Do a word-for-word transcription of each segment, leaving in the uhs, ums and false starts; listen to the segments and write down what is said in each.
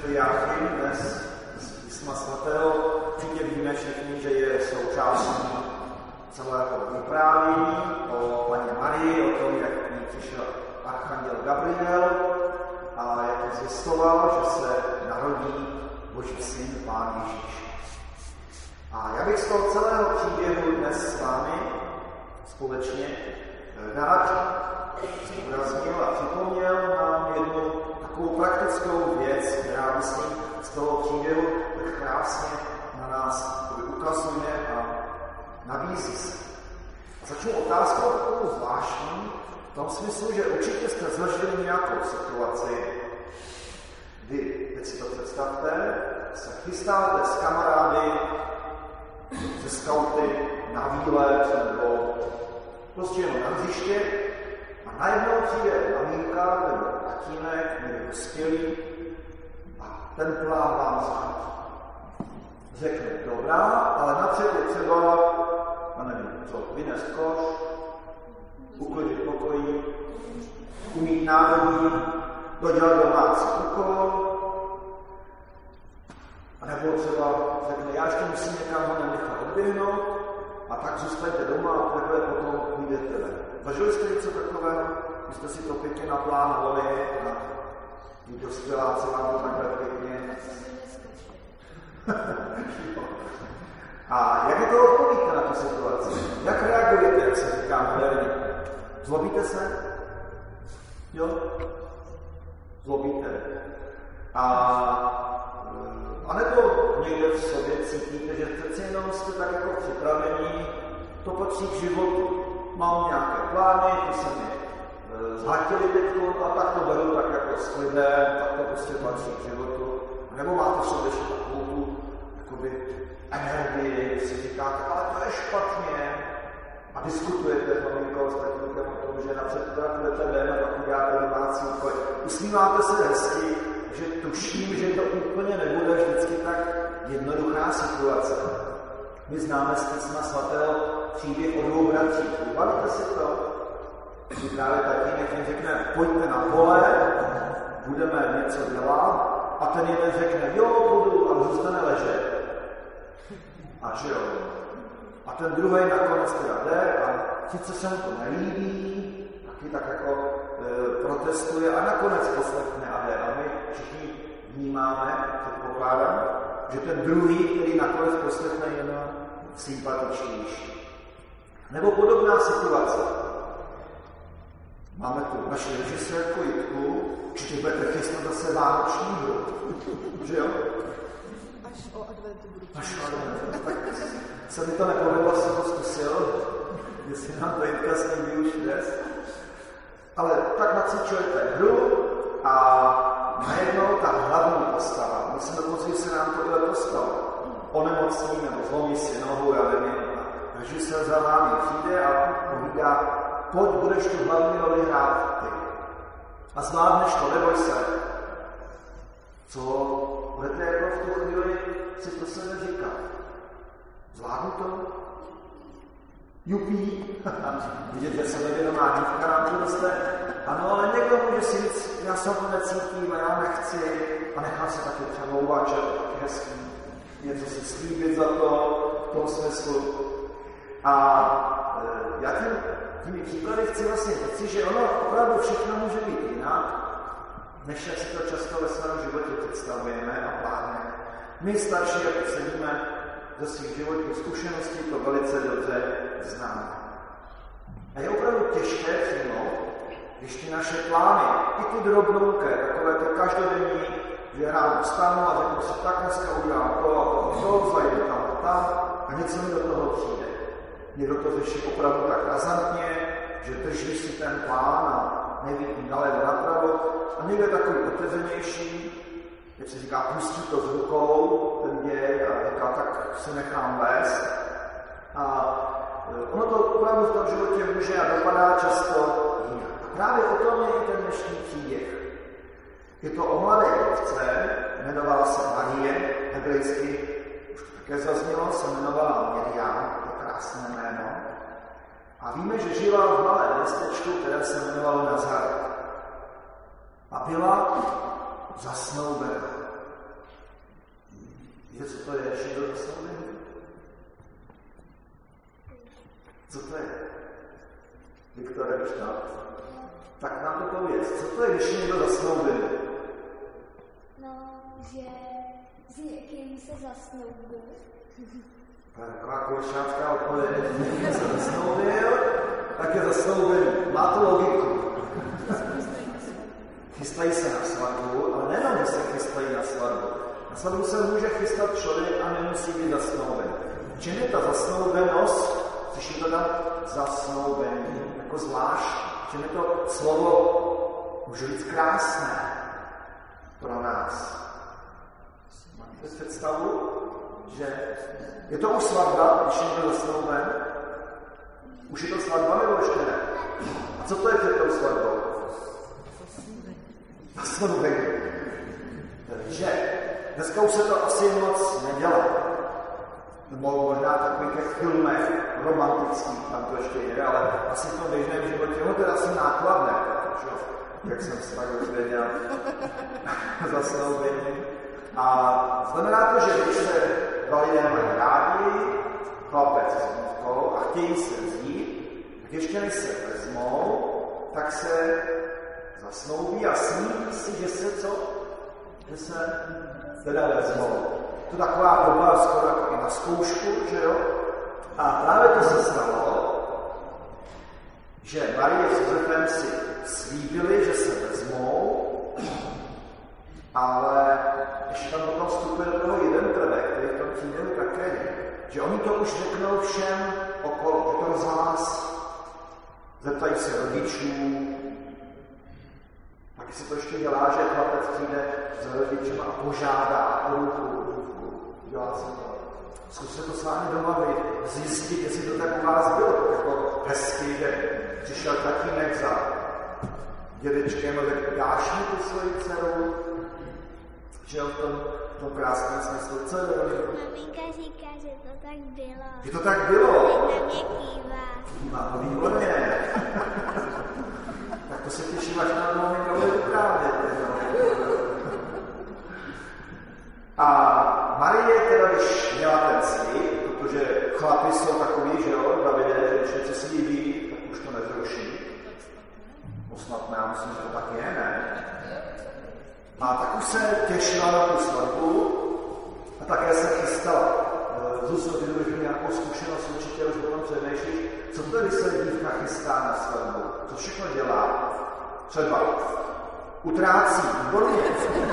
svatý Jáchym dnes z písma svatého. Určitě víme všichni, že je součástí celého vyprávění o Panně Marii, o tom, jak k ní přišel archanděl Gabriel a jak zjistoval, že se narodí Boží syn, Pán Ježíš. A já bych z toho celého příběhu dnes s vámi společně rád zdůraznil a připomněl nám jednu takovou praktickou věc, která, myslím, z toho příběhu tak krásně na nás ukazuje a nabízí se. A začnu otázkou takovou zvláštní, v tom smyslu, že určitě jste zažili nějakou situaci, kdy, teď si to představte, se chystáte s kamarády, ze skauty na výlet nebo prostě jenom na hřiště a najednou přijde maminka nebo tatínek nebo dospělý a ten plán vám zhodí. Řekne, dobrá, ale napřed je třeba, a nevím, co, vynést koš, uklidit pokojí, umít národní, dodělat domácí úkol, a nebo třeba řekne, já ještě musím někam ho nenechat odběhnout, a tak zůstaňte doma a takhle potom půjdete ven. Zažili jste něco takového? Vy jste si to pěkně naplánovali a ti dospěláci vám to takhle pěkně. A jak je to odpovíte na tu situaci? Jak reagujete, jak se říká moderně? Zlobíte se? Jo? Zlobíte. A, a nebo někde v sobě cítíte, že přeci jenom jste tak jako připravení, to patří k životu. Mám nějaké plány, ty se mi e, zhatili teďko a tak to beru tak jako s klidem, tak to prostě patří k životu. A nebo máte v sobě ještě takovou tu jakoby energii, si říkáte, ale to je špatně. A diskutujete s maminkou, s tatínkem o tom, že napřed teda půjdete ven a pak uděláte domácí úkoly. Usmíváte se hezky, že tuším, že to úplně nebude vždycky tak jednoduchá situace. My známe z písma svatého příběh o dvou bratřích. Uvalíte si to? Kdy právě tatínek jim řekne, pojďte na pole, budeme něco dělat, a ten jeden řekne, jo, budu, a zůstane ležet. A že jo? A ten druhý nakonec teda jde a sice se mu to nelíbí, taky tak jako e, protestuje a nakonec poslechne a jde. A my všichni vnímáme, předpokládám, že ten druhý, který nakonec poslechne, je jenom sympatičnější. Nebo podobná situace. Máme tu naši režisérku Jitku, určitě budete chystat zase vánoční hru. Že jo? Až o adventu budu. Až o adventu. Tak se mi to nepovedlo, jsem to zkusil, jestli nám to Jitka slíbí už dnes. Ale tak nacvičujete hru a najednou ta hlavní postava, my jsme dokonce, se nám tohle postalo, onemocní nebo zlomí si nohu, já nevím, režisér za vámi přijde a povídá, pojď, budeš tu hlavní roli hrát ty. A zvládneš to, neboj se. Co budete jako v tu chvíli si to se neříkat? Zvládnu to? Jupí. Vidět, že se nevědomá dívka nám to dostane. Ano, ale někdo může si říct, já se to necítím a já nechci a nechám se taky přemlouvat, že to taky hezký. Něco si slíbit za to, v tom smyslu. A e, já tím, těmi příklady chci vlastně říct, že ono opravdu všechno může být jinak, než jak si to často ve svém životě představujeme a plánujeme. My starší, jak sedíme ze svých životních zkušeností, to velice dobře známe. A je opravdu těžké přijmout, když ty naše plány, i ty drobnouké, takové to každodenní, že ráno vstanu a řeknu si, tak dneska udělám to a to, to, zajdu tam a tam a něco mi do toho přijde. Někdo to řeší opravdu tak razantně, že drží si ten plán a nevidí nalevo napravo a někdo je takový otevřenější, jak se říká, pustí to z rukou, ten děj a říká, tak se nechám vést. A ono to opravdu v tom životě může a dopadá často jinak. A právě o tom je i ten dnešní příběh. Je to o mladé dívce, jmenovala se Marie, hebrejsky, už to také zaznělo, se jmenovala Miriam, to krásné jméno. A víme, že žila v malém městečku, které se jmenovalo Nazaret. A byla zasnoubena. Víte, co to je, když někdo zasnoubený? Co to je? Viktore, víš to? Tak nám to pověc. Co to je, když někdo zasnoubený? No, že s někým se zasnoubil. To je taková kolšácká odpověď. Když se zasnoubil, tak je zasnoubený. Má to logiku. Chystají se na svatbu, ale nejenom, že se chystají na svatbu. Na svatbu se může chystat člověk a nemusí být zasnouben. Čím je ta zasnoubenost, slyším to tam zasnoubený, jako zvlášť, čím je to slovo, může být krásné pro nás. Máte představu, že je to už svatba, když je někdo zasnouben? Už je to svatba nebo ještě ne? A co to je před tou svatbou? Zasnoubení. Takže dneska už se to asi moc nedělá. Nebo možná takových těch filmech romantických, tam to ještě je, ale asi v tom běžném životě, no to je asi nákladné, protože, jak jsem se tak dozvěděl, zasnoubení. A znamená to, že když se dva lidé mají rádi, chlapec s dívkou a chtějí se vzít, tak ještě než se vezmou, tak se zasnoubí a sní si, že se co? Že se teda vezmou. To taková doba skoro jako i na zkoušku, že jo? A právě to se stalo, že Marie s Josefem si slíbili, že se vezmou, ale ještě tam potom vstupuje do toho jeden prvek, který v tom příběhu také je, že oni to už řeknou všem okolo, že to rozhlás, zeptají se rodičů, taky se to ještě dělá, že chlapec přijde za rodičem a požádá o ruku, dělá se to. Zkuste to s vámi doma zjistit, jestli to tak u vás bylo, jako hezky, že přišel tatínek za dědečkem a řekl, dáš mi tu svoji dceru? Že v tom, v tom krásném smyslu, co je to? Maminka říká, že to tak bylo. Že to tak bylo? Na mě kývá. Kývá, no výborně. Tak to se těším, až na maminka bude vyprávět. A Marie teda, když měla ten slib, protože chlapi jsou takový, že jo, Davide, že když něco slíbí, tak už to nezruší. Osnatné, já myslím, že to tak je, ne? A tak už se těšila na tu svatbu a také se chystala. Zuzno, ty budeš mít nějakou zkušenost, určitě už potom přednejšíš. Co to, když se dívka chystá na svatbu? Co všechno dělá? Třeba utrácí, výborně.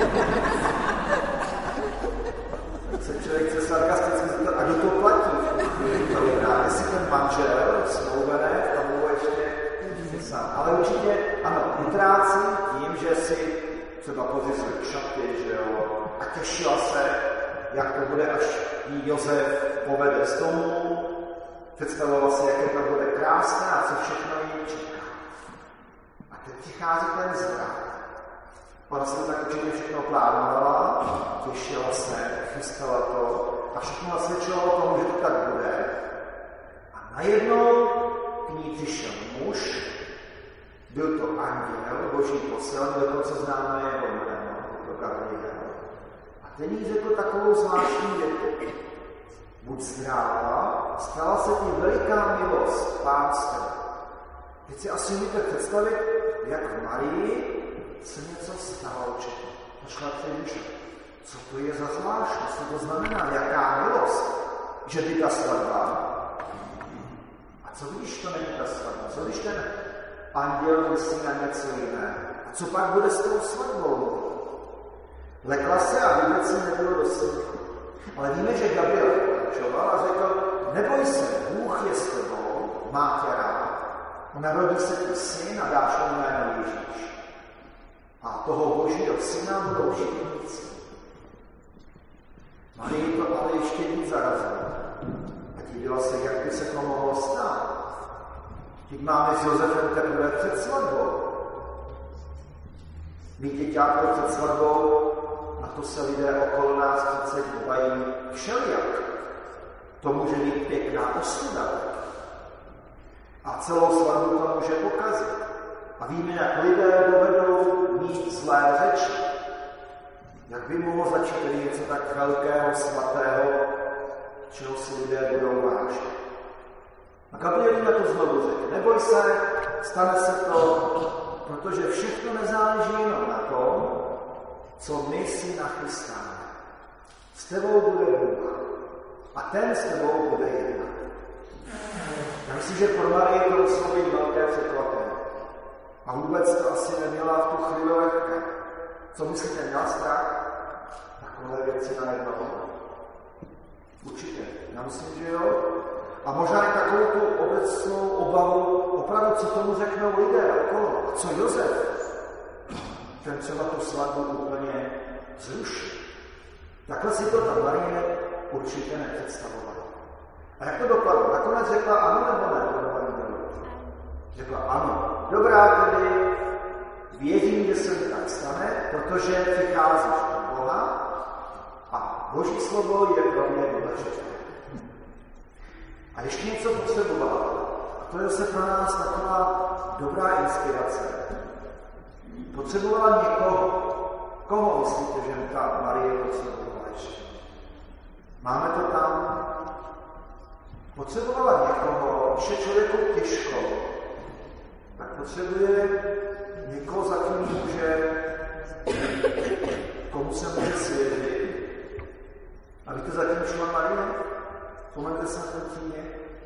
Se člověk chce sarkasticky zeptat, a kdo to platí? To vyhrá, jestli ten manžel, smlouvené, tam bylo ještě sám. Ale určitě, ano, utrácí tím, že si třeba pozicuje šaty, že jo, a těšila se, jak to bude, až jí Josef povede z domu, představovala si, jaké to bude krásné a co všechno jí čeká. A teď přichází ten zvrat. Ona se tak určitě všechno plánovala, těšila se, chystala to a všechno nasvědčovalo tomu, že to tak bude. A najednou k ní přišel muž, byl to anděl, boží posel, dokonce známe jeho jméno, to Gabriel. A ten jí řekl takovou zvláštní větu. Buď zdráva, stala se ti veliká milost, Pán s tebou. Teď si asi můžete představit, jak v Marii se něco stalo určitě. Počkala přemýšlet, co to je za zvláštnost, co to znamená, jaká milost, že by ta svatba. A co když to není ta svatba? Co když ten anděl myslí na něco jiného? A co pak bude s tou svatbou? Lekla se a vůbec se nebylo do smíchu. Ale víme, že Gabriel pokračoval a řekl, neboj se, Bůh je s tebou, má tě rád. Narodí se ti syn a dáš mu jméno Ježíš. A toho božího syna budou živníci. Marii to ale ještě víc zarazilo. A dívala se, jak by se to mohlo stát. Teď máme s Josefem teprve před svatbou. Mít děťátko před svatbou, na to se lidé okolo nás přece dívají všelijak. To může být pěkná ostuda. A celou svatbu to může pokazit. A víme, jak lidé dovedou mít zlé řeči. Jak by mohlo začít tedy něco tak velkého, svatého, čeho si lidé budou vážit? A Gabriel na to znovu řekl, neboj se, stane se to, protože všechno nezáleží jenom na tom, co my si nachystáme. S tebou bude Bůh a ten s tebou bude jednat. Já myslím, že pro Marii to muselo být velké překvapení. A vůbec to asi neměla v tu chvíli lehké. Co myslíte, měla strach? Takové věci najednou? Určitě. Já myslím, že jo. A možná i takovou tu obecnou obavu, opravdu, co tomu řeknou lidé okolo. Co Josef? Ten třeba tu svatbu úplně zruší. Takhle si to ta Marie určitě nepředstavovala. A jak to dopadlo? Nakonec řekla ano nebo ne? Řekla ano. Dobrá, tedy věřím, že se mi tak stane, protože přicházíš od Boha a Boží slovo je pro mě důležité. A ještě něco potřebovala. A to je zase pro nás taková dobrá inspirace. Potřebovala někoho. Koho myslíte, že ta Marie potřebovala ještě? Máme to tam? Potřebovala někoho, když je člověku těžko, tak potřebuje někoho, za kým může, komu se může svěřit. A víte, za tím šla Marie? Vzpomeňte se na ten příběh?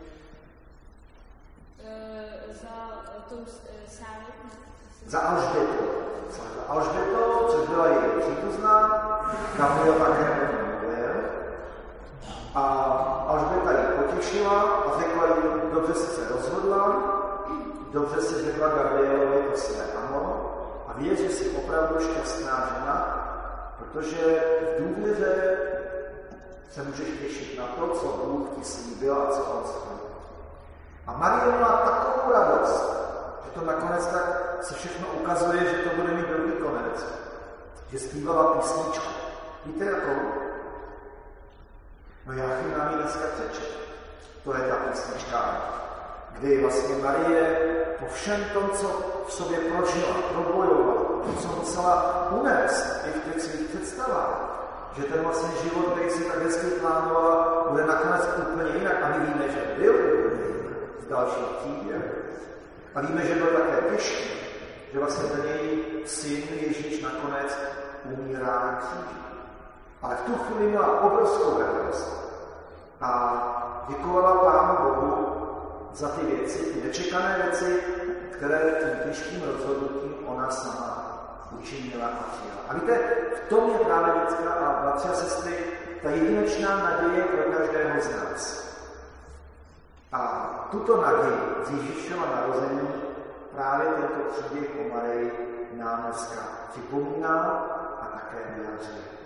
Uh, za tou Sáru? Za Alžbětou. Za Alžbětou, což byla její příbuzná, Gabriel také o ní mluvil. A Alžběta ji potěšila a řekla jí, dobře jsi se rozhodla, dobře si řekla Gabrielovi to své ano a věř, že jsi opravdu šťastná žena, protože v důvěře se můžeš těšit na to, co Bůh ti slíbil a co on slíbil. A Marie měla takovou radost, že to nakonec tak se všechno ukazuje, že to bude mít dobrý konec. Že zpívala písničku. Víte jakou? No Jáchym nám ji dneska přečet. To je ta písnička, kdy vlastně Marie po všem tom, co v sobě prožila, probojovala, to, co musela unést i v těch svých představách, že ten vlastně život, který si tak hezky plánovala, bude nakonec úplně jinak. A my víme, že byl úplně jinak v dalších příběh. A víme, že byl také těžký, že vlastně ten její syn Ježíš nakonec umírá na kříži. Ale v tu chvíli měla obrovskou radost a děkovala Pánu Bohu za ty věci, ty nečekané věci, které tím těžkým rozhodnutím ona sama učinila a přijala. A víte, v tom je právě vždycky, a bratři a sestry, ta jedinečná naděje pro každého z nás. A tuto naději z Ježíšova narození právě tento příběh o Marii nám dneska připomíná a také vyjadřuje.